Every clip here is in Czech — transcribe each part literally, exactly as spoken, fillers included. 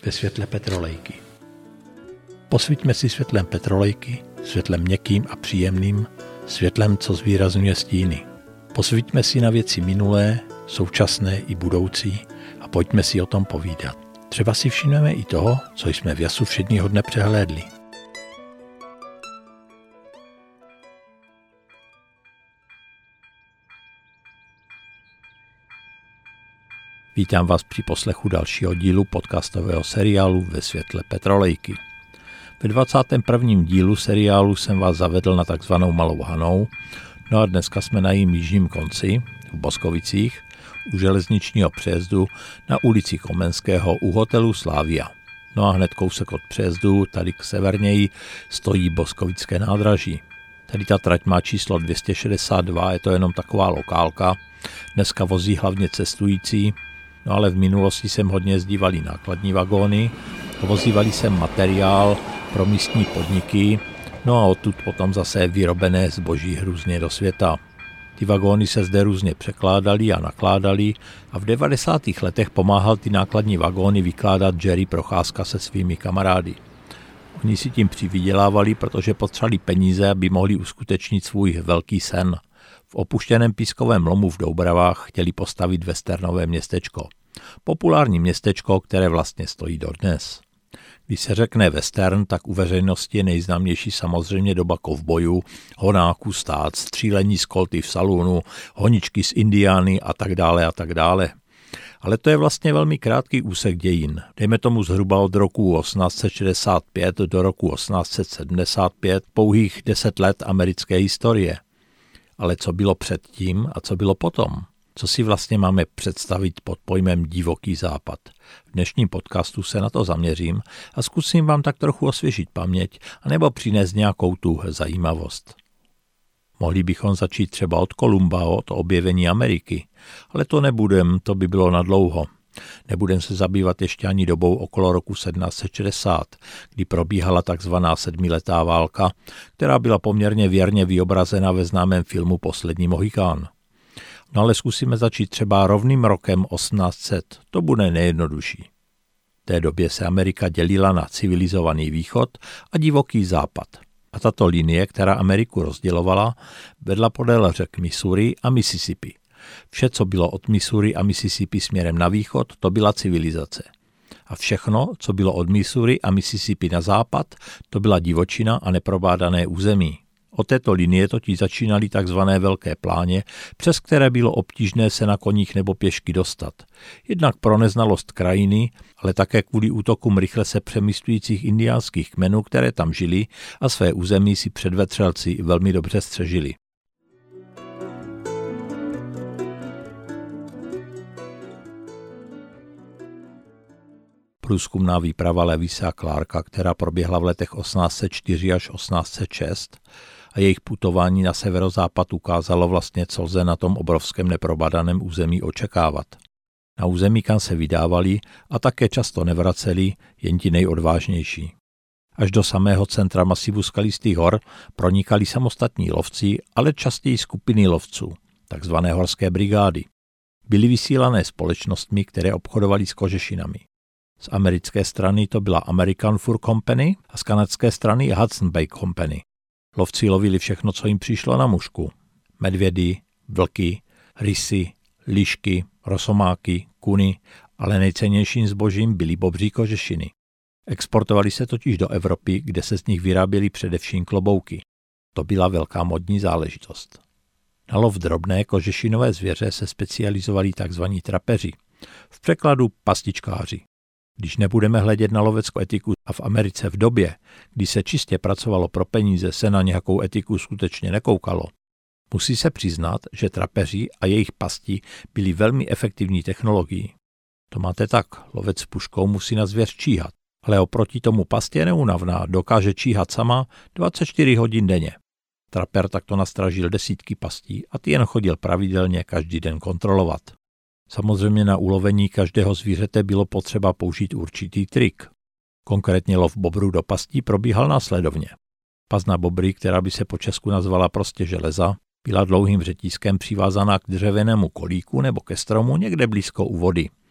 ve světle petrolejky. Posvíťme si světlem petrolejky, světlem měkkým a příjemným, světlem, co zvýrazňuje stíny. Posvíťme si na věci minulé, současné i budoucí a pojďme si o tom povídat. Třeba si všimneme i toho, co jsme v jasu všedního dne přehlédli. Vítám vás při poslechu dalšího dílu podcastového seriálu Ve světle petrolejky. Ve dvacátém prvním dílu seriálu jsem vás zavedl na takzvanou Malou Hanou, no a dneska jsme na jejím jižním konci, v Boskovicích, u železničního přejezdu na ulici Komenského u hotelu Slavia. No a hned kousek od přejezdu, tady k severněji, stojí Boskovické nádraží. Tady ta trať má číslo dvě stě šedesát dva, je to jenom taková lokálka. Dneska vozí hlavně cestující, no ale v minulosti sem hodně jezdívali nákladní vagóny, vozívali sem materiál pro místní podniky, no a odtud potom zase vyrobené zboží různě do světa. Ty vagóny se zde různě překládaly a nakládaly a v devadesátých letech pomáhal ty nákladní vagóny vykládat Jerry Procházka se svými kamarády. Oni si tím přivydělávali, protože potřebovali peníze, aby mohli uskutečnit svůj velký sen. V opuštěném pískovém lomu v Doubravách chtěli postavit westernové městečko. Populární městečko, které vlastně stojí dodnes. Když se řekne western, tak u veřejnosti je nejznámější samozřejmě doba kovbojů, honáků stát, střílení z kolty v salonu, honičky z Indiány a tak dále a tak dále. Ale to je vlastně velmi krátký úsek dějin. Dejme tomu zhruba od roku osmnáct set šedesát pět do roku osmnáct set sedmdesát pět, pouhých deset let americké historie. Ale co bylo předtím a co bylo potom? Co si vlastně máme představit pod pojmem divoký západ? V dnešním podcastu se na to zaměřím a zkusím vám tak trochu osvěžit paměť anebo přinést nějakou tu zajímavost. Mohli bychom začít třeba od Kolumba, od objevení Ameriky, ale to nebudem, to by bylo nadlouho. Nebudem se zabývat ještě ani dobou okolo roku sedmnáct set šedesát, kdy probíhala takzvaná sedmiletá válka, která byla poměrně věrně vyobrazena ve známém filmu Poslední Mohikán. No ale zkusíme začít třeba rovným rokem osmnáct set, to bude nejjednodušší. V té době se Amerika dělila na civilizovaný východ a divoký západ. A tato linie, která Ameriku rozdělovala, vedla podél řek Missouri a Mississippi. Vše, co bylo od Missouri a Mississippi směrem na východ, to byla civilizace. A všechno, co bylo od Missouri a Mississippi na západ, to byla divočina a neprobádané území. Od této linie totiž začínaly takzvané velké pláně, přes které bylo obtížné se na koních nebo pěšky dostat. Jednak pro neznalost krajiny, ale také kvůli útokům rychle se přemístujících indiánských kmenů, které tam žili a své území si předvetřelci velmi dobře střežili. Průzkumná výprava Lewise a Clarka, která proběhla v letech osmnáct set čtyři až osmnáct set šest, a jejich putování na severozápad ukázalo vlastně, co lze na tom obrovském neprobadaném území očekávat. Na území, kam se vydávali a také často nevraceli jen ti nejodvážnější. Až do samého centra masivu skalistých hor pronikali samostatní lovci, ale častěji skupiny lovců, takzvané horské brigády. Byly vysílané společnostmi, které obchodovaly s kožešinami. Z americké strany to byla American Fur Company a z kanadské strany Hudson Bay Company. Lovci lovili všechno, co jim přišlo na mušku. Medvědy, vlky, rysy, lišky, rosomáky, kuny, ale nejcennějším zbožím byly bobří kožešiny. Exportovali se totiž do Evropy, kde se z nich vyráběly především klobouky. To byla velká modní záležitost. Na lov drobné kožešinové zvěře se specializovali tzv. Trapeři, v překladu pastičkáři. Když nebudeme hledět na loveckou etiku a v Americe v době, kdy se čistě pracovalo pro peníze, se na nějakou etiku skutečně nekoukalo, musí se přiznat, že trapeři a jejich pasti byli velmi efektivní technologií. To máte tak, lovec s puškou musí na zvěř číhat, ale oproti tomu past je neúnavná, dokáže číhat sama dvacet čtyři hodin denně. Traper takto nastražil desítky pastí a ty jen chodil pravidelně každý den kontrolovat. Samozřejmě na ulovení každého zvířete bylo potřeba použít určitý trik. Konkrétně lov bobrů do pastí probíhal následovně. Past na bobry, která by se po česku nazvala prostě železa, byla dlouhým řetízkem přivázaná k dřevěnému kolíku nebo ke stromu někde blízko u vody.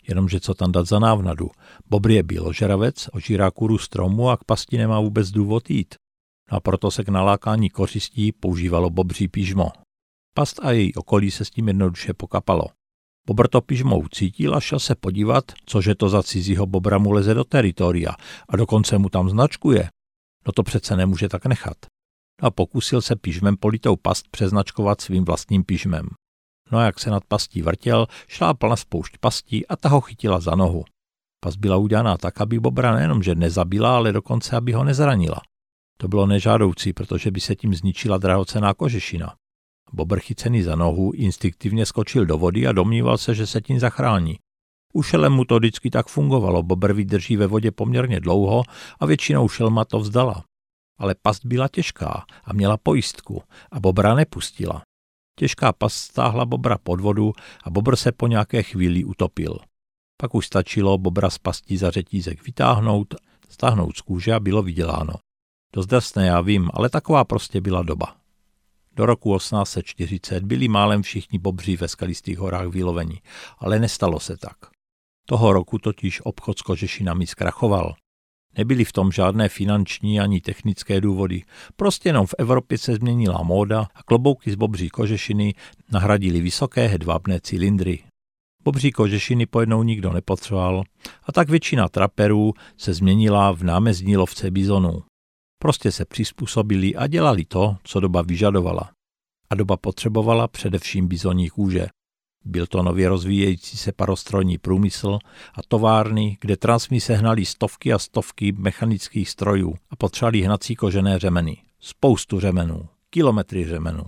Jenomže co tam dát za návnadu? Bobr je bíložravec, ožírá kůru stromu a k pasti nemá vůbec důvod jít. A proto se k nalákání kořistí používalo bobří pyžmo. Past a její okolí se s tím jednoduše pokapalo. Bobr to pyžmo ucítil a šel se podívat, cože to za cizího bobra mu leze do teritoria a dokonce mu tam značkuje. No to přece nemůže tak nechat. A pokusil se pyžmem politou past přeznačkovat svým vlastním pyžmem. No a jak se nad pastí vrtěl, šlápal na spoušť pastí a ta ho chytila za nohu. Past byla udělaná tak, aby bobra nejenom že nezabila, ale dokonce aby ho nezranila. To bylo nežádoucí, protože by se tím zničila drahocenná kožešina. Bobr chycený za nohu instinktivně skočil do vody a domníval se, že se tím zachrání. U šelem mu to vždycky tak fungovalo, bobr vydrží ve vodě poměrně dlouho a většinou šelma to vzdala. Ale past byla těžká a měla pojistku a bobra nepustila. Těžká past stáhla bobra pod vodu a bobr se po nějaké chvíli utopil. Pak už stačilo bobra z pastí za řetízek vytáhnout, stáhnout z kůže a bylo vyděláno. Dost drsné, já vím, ale taková prostě byla doba. Do roku osmnáct set čtyřicet byli málem všichni bobři ve skalistých horách vyloveni, ale nestalo se tak. Toho roku totiž obchod s kožešinami zkrachoval. Nebyly v tom žádné finanční ani technické důvody, prostě jenom v Evropě se změnila móda a klobouky z bobří kožešiny nahradily vysoké hedvábné cylindry. Bobří kožešiny pojednou nikdo nepotřeboval a tak většina traperů se změnila v námezdní lovce bizonů. Prostě se přizpůsobili a dělali to, co doba vyžadovala. A doba potřebovala především bizoní kůže. Byl to nově rozvíjející se parostrojní průmysl a továrny, kde transmise hnali stovky a stovky mechanických strojů a potřebovali hnací kožené řemeny. Spoustu řemenů, kilometry řemenů.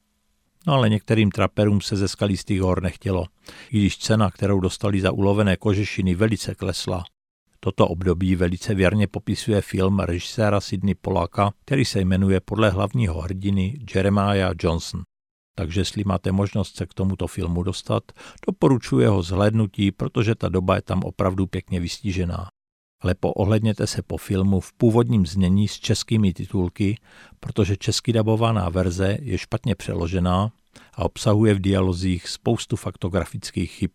No ale některým traperům se ze skalistých hor nechtělo, i když cena, kterou dostali za ulovené kožešiny, velice klesla. Toto období velice věrně popisuje film režiséra Sidney Pollacka, který se jmenuje podle hlavního hrdiny Jeremiah Johnson. Takže jestli máte možnost se k tomuto filmu dostat, doporučuji ho zhlédnutí, protože ta doba je tam opravdu pěkně vystížená. Ale poohledněte se po filmu v původním znění s českými titulky, protože česky dabovaná verze je špatně přeložená a obsahuje v dialozích spoustu faktografických chyb.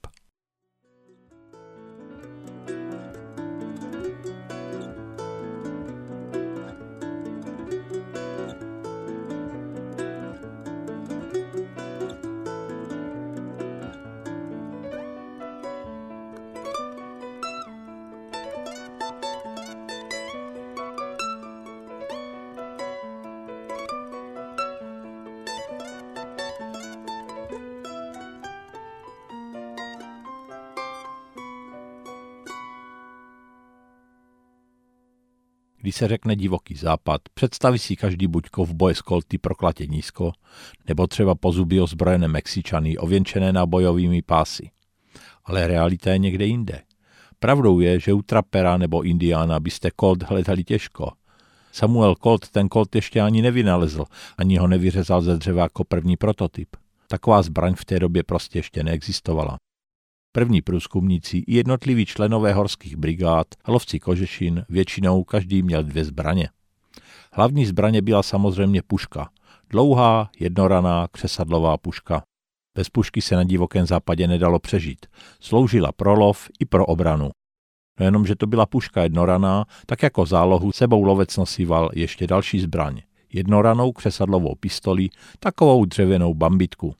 Když se řekne divoký západ, představí si každý buď kovboje z kolty proklatě nízko, nebo třeba po zuby ozbrojené Mexičany ověnčené nábojovými pásy. Ale realita je někde jinde. Pravdou je, že u trapera nebo indiána byste kolt hledali těžko. Samuel Colt ten kolt ještě ani nevynalezl, ani ho nevyřezal ze dřeva jako první prototyp. Taková zbraň v té době prostě ještě neexistovala. První průzkumníci i jednotliví členové horských brigád a lovci kožešin většinou každý měl dvě zbraně. Hlavní zbraně byla samozřejmě puška. Dlouhá, jednoraná, křesadlová puška. Bez pušky se na divokém západě nedalo přežít. Sloužila pro lov i pro obranu. No jenom, že to byla puška jednoraná, tak jako zálohu sebou lovec nosíval ještě další zbraň. Jednoranou křesadlovou pistoli, takovou dřevěnou bambitku.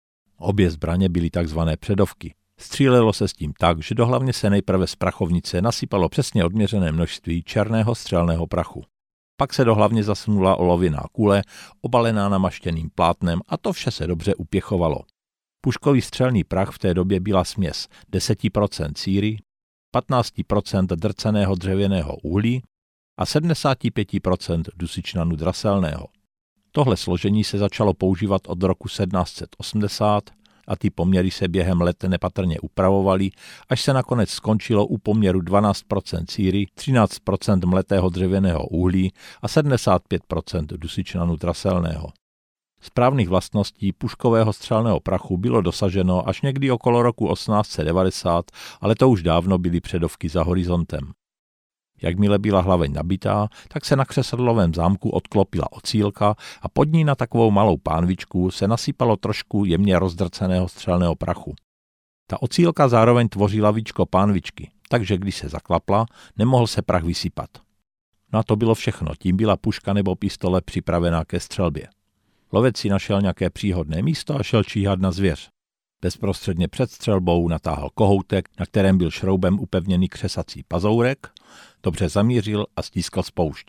Obě zbraně byly takzvané předovky. Střílelo se s tím tak, že do hlavně se nejprve z prachovnice nasypalo přesně odměřené množství černého střelného prachu. Pak se do hlavně zasunula olověná kule, obalená namaštěným plátnem a to vše se dobře upěchovalo. Puškový střelný prach v té době byla směs deset procent síry, patnáct procent drceného dřevěného uhlí a sedmdesát pět procent dusičnanu draselného. Tohle složení se začalo používat od roku sedmnáct set osmdesát a ty poměry se během let nepatrně upravovaly, až se nakonec skončilo u poměru dvanáct procent síry, třináct procent mletého dřevěného uhlí a sedmdesát pět procent dusičnanu draselného. Správných vlastností puškového střelného prachu bylo dosaženo až někdy okolo roku osmnáct set devadesát, ale to už dávno byly předovky za horizontem. Jakmile byla hlaveň nabitá, tak se na křesadlovém zámku odklopila ocílka a pod ní na takovou malou pánvičku se nasypalo trošku jemně rozdrceného střelného prachu. Ta ocílka zároveň tvořila víčko pánvičky, takže když se zaklapla, nemohl se prach vysypat. No a to bylo všechno, tím byla puška nebo pistole připravená ke střelbě. Lovec si našel nějaké příhodné místo a šel číhat na zvěř. Bezprostředně před střelbou natáhl kohoutek, na kterém byl šroubem upevněný křesací pazourek, dobře zamířil a stiskl spoušť.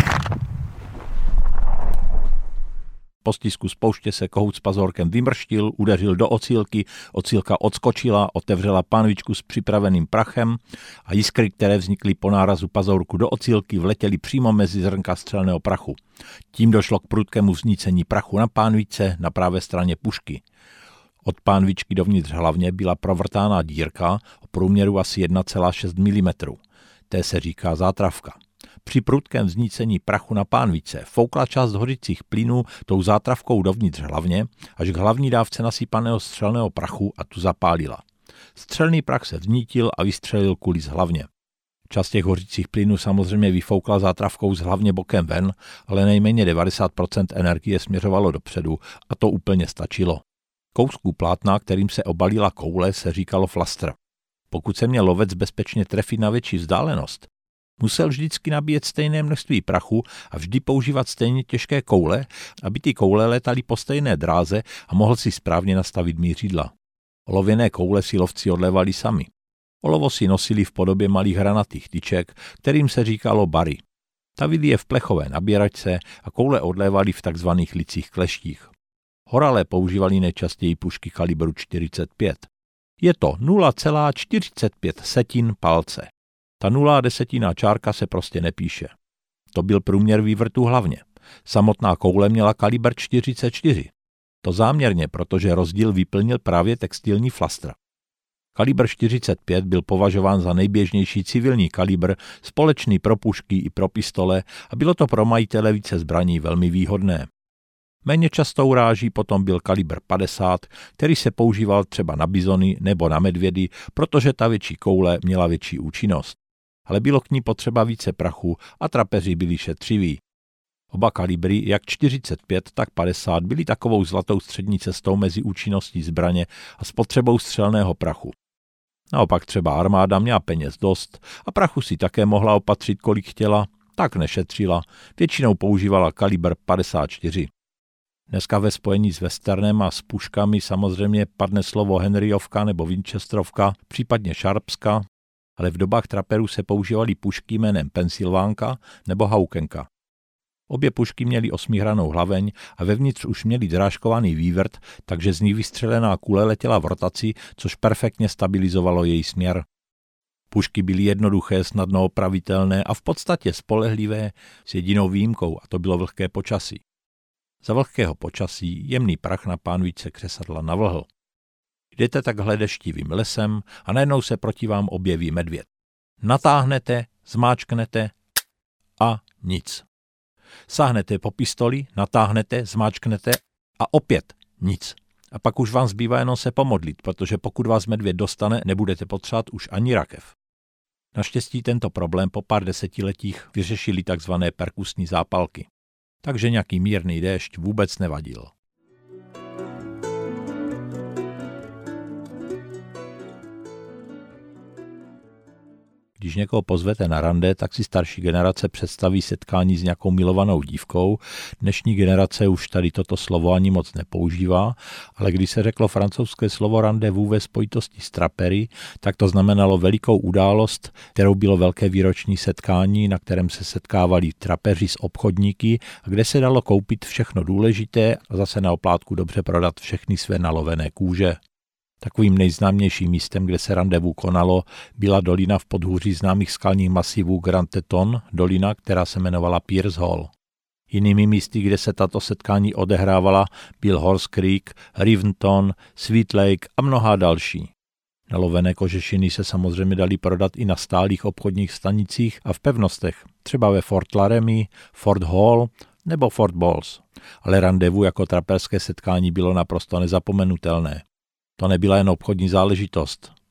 Po stisku spouště se kohout s pazourkem vymrštil, udeřil do ocílky, ocílka odskočila, otevřela pánvičku s připraveným prachem a jiskry, které vznikly po nárazu pazourku do ocílky, vletěly přímo mezi zrnka střelného prachu. Tím došlo k prudkému vznícení prachu na pánvičce na pravé straně pušky. Od pánvičky dovnitř hlavně byla provrtána dírka o průměru asi jedna celá šest milimetru. Té se říká zátravka. Při prudkém vznícení prachu na pánvičce foukla část hořících plynů tou zátravkou dovnitř hlavně až k hlavní dávce nasypaného střelného prachu a tu zapálila. Střelný prach se vznítil a vystřelil kuli z hlavně. Část těch hořících plynů samozřejmě vyfoukla zátravkou z hlavně bokem ven, ale nejméně devadesát procent energie směřovalo dopředu a to úplně stačilo. Kousku plátna, kterým se obalila koule, se říkalo flastr. Pokud se měl lovec bezpečně trefit na větší vzdálenost, musel vždycky nabíjet stejné množství prachu a vždy používat stejně těžké koule, aby ty koule létaly po stejné dráze a mohl si správně nastavit mířidla. Olověné koule si lovci odlévali sami. Olovo si nosili v podobě malých hranatých tyček, kterým se říkalo bary. Tavili je v plechové nabíračce a koule odlévali v takzvaných licích kleštích. Horalé používali nejčastěji pušky kalibru čtyřicet pět. Je to nula celá čtyřicet pět setin palce. Ta nula desetina čárka se prostě nepíše. To byl průměr vývrtu hlavně. Samotná koule měla kalibr čtyřicet čtyři. To záměrně, protože rozdíl vyplnil právě textilní flastr. Kalibr čtyřicet pět byl považován za nejběžnější civilní kalibr, společný pro pušky i pro pistole a bylo to pro majitele více zbraní velmi výhodné. Méně častou ráží potom byl kalibr padesát, který se používal třeba na bizony nebo na medvědy, protože ta větší koule měla větší účinnost. Ale bylo k ní potřeba více prachu a trapeři byli šetřiví. Oba kalibry, jak čtyřicet pět, tak padesát, byly takovou zlatou střední cestou mezi účinností zbraně a spotřebou střelného prachu. Naopak třeba armáda měla peněz dost a prachu si také mohla opatřit, kolik chtěla, tak nešetřila, většinou používala kalibr padesát čtyři. Dneska ve spojení s westernem a s puškami samozřejmě padne slovo Henryovka nebo Winchesterovka, případně Sharpska, ale v dobách traperů se používaly pušky jménem Pensylvánka nebo Haukenka. Obě pušky měly osmihranou hlaveň a vevnitř už měly drážkovaný vývrt, takže z ní vystřelená kule letěla v rotaci, což perfektně stabilizovalo její směr. Pušky byly jednoduché, snadno opravitelné a v podstatě spolehlivé s jedinou výjimkou, a to bylo vlhké počasí. Za vlhkého počasí jemný prach na pánvičce křesadla navlhl. Jdete takhle deštivým lesem a najednou se proti vám objeví medvěd. Natáhnete, zmáčknete a nic. Sáhnete po pistoli, natáhnete, zmáčknete a opět nic. A pak už vám zbývá jenom se pomodlit, protože pokud vás medvěd dostane, nebudete potřebovat už ani rakev. Naštěstí tento problém po pár desetiletích vyřešili tzv. Perkusní zápalky. Takže nějaký mírný déšť vůbec nevadil. Když někoho pozvete na rande, tak si starší generace představí setkání s nějakou milovanou dívkou. Dnešní generace už tady toto slovo ani moc nepoužívá, ale když se řeklo francouzské slovo rendezvous ve spojitosti s trapery, tak to znamenalo velikou událost, kterou bylo velké výroční setkání, na kterém se setkávali trapeři s obchodníky a kde se dalo koupit všechno důležité a zase na oplátku dobře prodat všechny své nalovené kůže. Takovým nejznámějším místem, kde se randevu konalo, byla dolina v podhůří známých skalních masivů Grand Teton, dolina, která se jmenovala Pierce Hall. Jinými místy, kde se tato setkání odehrávala, byl Horse Creek, Riventon, Sweet Lake a mnohá další. Nalovené kožešiny se samozřejmě daly prodat i na stálých obchodních stanicích a v pevnostech, třeba ve Fort Laramie, Fort Hall nebo Fort Balls. Ale randevu jako traperské setkání bylo naprosto nezapomenutelné. To nebyla jen obchodní záležitost.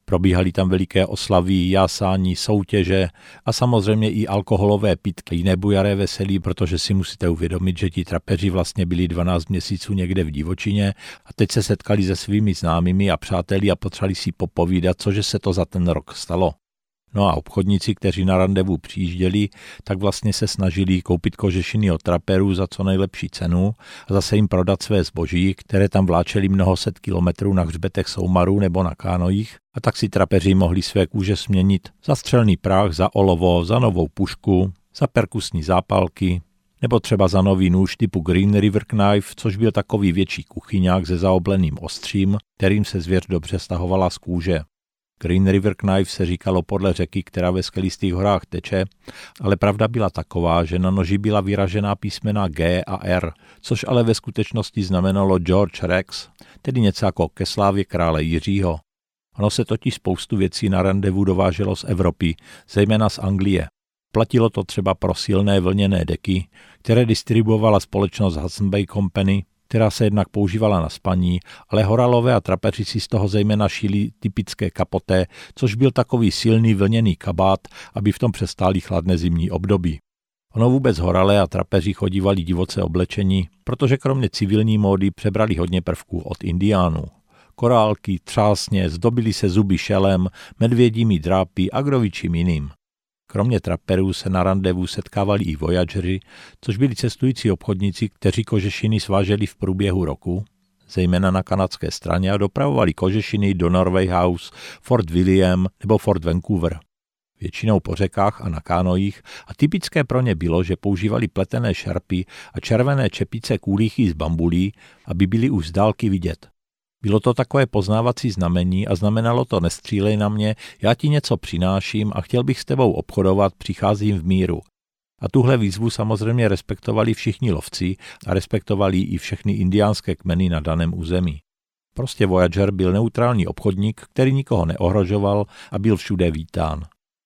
Probíhaly tam veliké oslavy, jásání, soutěže a samozřejmě i alkoholové pitky, jiné bujaré veselí, protože si musíte uvědomit, že ti trapeři vlastně byli dvanáct měsíců někde v divočině a teď se setkali se svými známými a přáteli a potřebovali si popovídat, cože se to za ten rok stalo. No a obchodníci, kteří na randevu přijížděli, tak vlastně se snažili koupit kožešiny od traperů za co nejlepší cenu a zase jim prodat své zboží, které tam vláčeli mnoho set kilometrů na hřbetech soumarů nebo na kánojích, a tak si trapeři mohli své kůže směnit za střelný prach, za olovo, za novou pušku, za perkusní zápalky, nebo třeba za nový nůž typu Green River Knife, což byl takový větší kuchyňák se zaobleným ostřím, kterým se zvěř dobře stahovala z kůže. Green River Knife se říkalo podle řeky, která ve skalistých horách teče, ale pravda byla taková, že na noži byla vyražená písmena G a R, což ale ve skutečnosti znamenalo George Rex, tedy něco jako ke slávě krále Jiřího. Ono se totiž spoustu věcí na randevu dováželo z Evropy, zejména z Anglie. Platilo to třeba pro silné vlněné deky, které distribuovala společnost Hudson Bay Company, která se jednak používala na spaní, ale horalové a trapeři si z toho zejména šili typické kapoté, což byl takový silný vlněný kabát, aby v tom přestáli chladné zimní období. Ono vůbec horalé a trapeři chodívali divoce oblečení, protože kromě civilní módy přebrali hodně prvků od indiánů. Korálky, třásně, zdobili se zuby šelem, medvědími drápy a kdovičím jiným. Kromě traperů se na randevu setkávali i voyageři, což byli cestující obchodníci, kteří kožešiny sváželi v průběhu roku, zejména na kanadské straně, a dopravovali kožešiny do Norway House, Fort William nebo Fort Vancouver. Většinou po řekách a na kánojích, a typické pro ně bylo, že používali pletené šarpy a červené čepice kůlichy z bambulí, aby byly už z dálky vidět. Bylo to takové poznávací znamení a znamenalo to nestřílej na mě, já ti něco přináším a chtěl bych s tebou obchodovat, přicházím v míru. A tuhle výzvu samozřejmě respektovali všichni lovci a respektovali i všechny indiánské kmeny na daném území. Prostě voyager byl neutrální obchodník, který nikoho neohrožoval a byl všude vítán.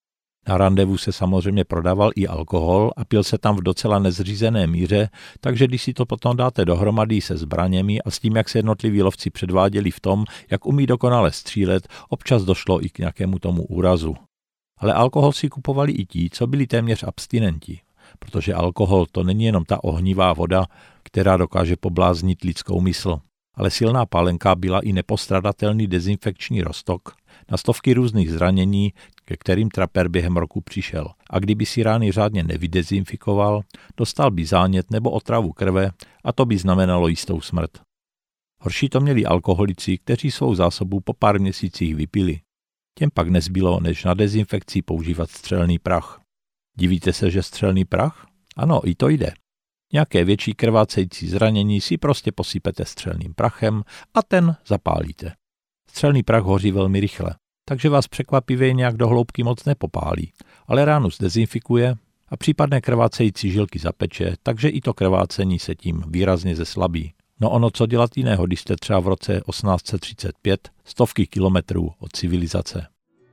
Na randevu se samozřejmě prodával i alkohol a pil se tam v docela nezřízené míře, takže když si to potom dáte dohromady se zbraněmi a s tím, jak se jednotliví lovci předváděli v tom, jak umí dokonale střílet, občas došlo i k nějakému tomu úrazu. Ale alkohol si kupovali i ti, co byli téměř abstinenti, protože alkohol to není jenom ta ohnivá voda, která dokáže pobláznit lidskou mysl, ale silná pálenka byla i nepostradatelný dezinfekční roztok na stovky různých zranění, ke kterým traper během roku přišel. A kdyby si rány řádně nevydezinfikoval, dostal by zánět nebo otravu krve a to by znamenalo jistou smrt. Horší to měli alkoholici, kteří svou zásobu po pár měsících vypili. Těm pak nezbylo, než na dezinfekci používat střelný prach. Divíte se, že střelný prach? Ano, i to jde. Nějaké větší krvácející zranění si prostě posypete střelným prachem a ten zapálíte. Střelný prach hoří velmi rychle, takže vás překvapivě nějak do hloubky moc nepopálí, ale ránu zdezinfikuje a případné krvácející žilky zapeče, takže i to krvácení se tím výrazně zeslabí. No ono co dělat jiného, když jste třeba v roce osmnáct set třicet pět, stovky kilometrů od civilizace.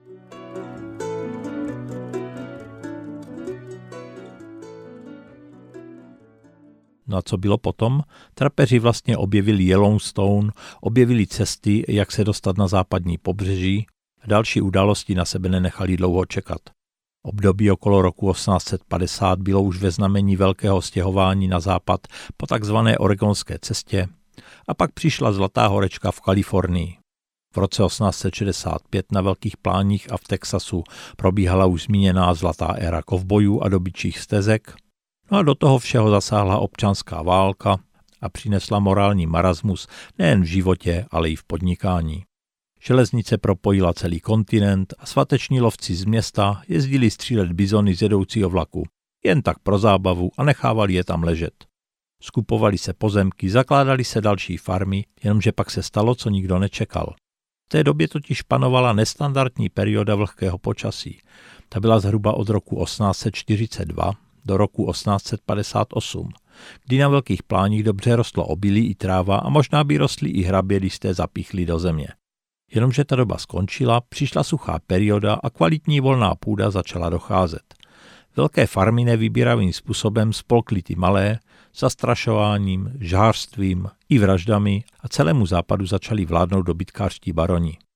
No a co bylo potom? Trapeři vlastně objevili Yellowstone, objevili cesty, jak se dostat na západní pobřeží a další události na sebe nenechali dlouho čekat. Období okolo roku osmnáct set padesát bylo už ve znamení velkého stěhování na západ po takzvané oregonské cestě a pak přišla zlatá horečka v Kalifornii. V roce osmnáct set šedesát pět na velkých pláních a v Texasu probíhala už zmíněná zlatá éra kovbojů a dobytčích stezek. No a do toho všeho zasáhla občanská válka a přinesla morální marasmus nejen v životě, ale i v podnikání. Železnice propojila celý kontinent a svateční lovci z města jezdili střílet bizony z jedoucího vlaku, jen tak pro zábavu a nechávali je tam ležet. Skupovali se pozemky, zakládali se další farmy, jenomže pak se stalo, co nikdo nečekal. V té době totiž panovala nestandardní perioda vlhkého počasí. Ta byla zhruba od roku osmnáct set čtyřicet dva do roku osmnáct set padesát osm, kdy na velkých pláních dobře rostlo obilí i tráva a možná by rostly i hrabě, když jste zapíchli do země. Jenomže ta doba skončila, přišla suchá perioda a kvalitní volná půda začala docházet. Velké farmy nevybíravým způsobem spolkly ty malé, zastrašováním, žhářstvím i vraždami a celému západu začali vládnout dobytkářští baroni.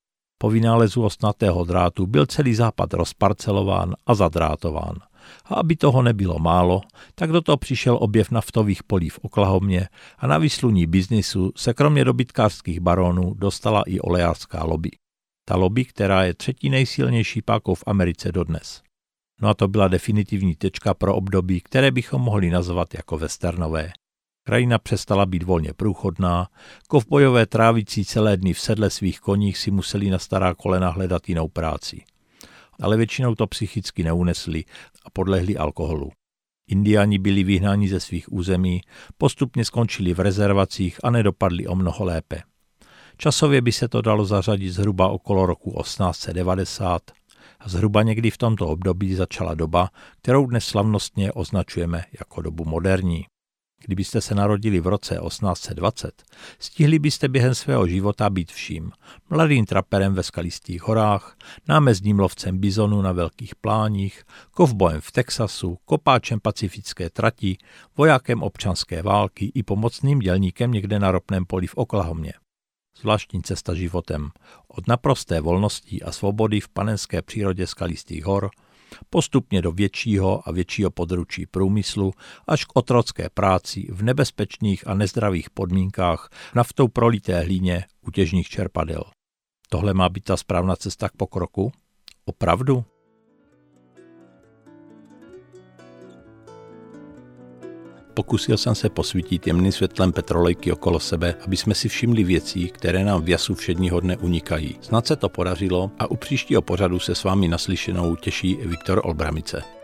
Po vynálezu ostnatého drátu byl celý západ rozparcelován a zadrátován. A aby toho nebylo málo, tak do toho přišel objev naftových polí v Oklahomě a na vysluní biznisu se kromě dobytkářských baronů dostala i olejářská lobby. Ta lobby, která je třetí nejsilnější pákou v Americe dodnes. No a to byla definitivní tečka pro období, které bychom mohli nazvat jako westernové. Krajina přestala být volně průchodná, kovbojové trávící celé dny v sedle svých koních si museli na stará kolena hledat jinou práci. Ale většinou to psychicky neunesli a podlehli alkoholu. Indiáni byli vyhnáni ze svých území, postupně skončili v rezervacích a nedopadli o mnoho lépe. Časově by se to dalo zařadit zhruba okolo roku osmnáct set devadesát a zhruba někdy v tomto období začala doba, kterou dnes slavnostně označujeme jako dobu moderní. Kdybyste se narodili v roce osmnáct set dvacet, stihli byste během svého života být vším. Mladým traperem ve skalistých horách, námezdním lovcem bizonu na velkých pláních, kovbojem v Texasu, kopáčem pacifické trati, vojákem občanské války i pomocným dělníkem někde na ropném poli v Oklahomě. Zvláštní cesta životem. Od naprosté volnosti a svobody v panenské přírodě skalistých hor postupně do většího a většího područí průmyslu až k otrocké práci v nebezpečných a nezdravých podmínkách naftou prolité hlíně u těžních čerpadel. Tohle má být ta správná cesta k pokroku? Opravdu? Pokusil jsem se posvítit jemným světlem petrolejky okolo sebe, aby jsme si všimli věcí, které nám v jasu všedního dne unikají. Snad se to podařilo a u příštího pořadu se s vámi naslyšenou těší Viktor Olbramice.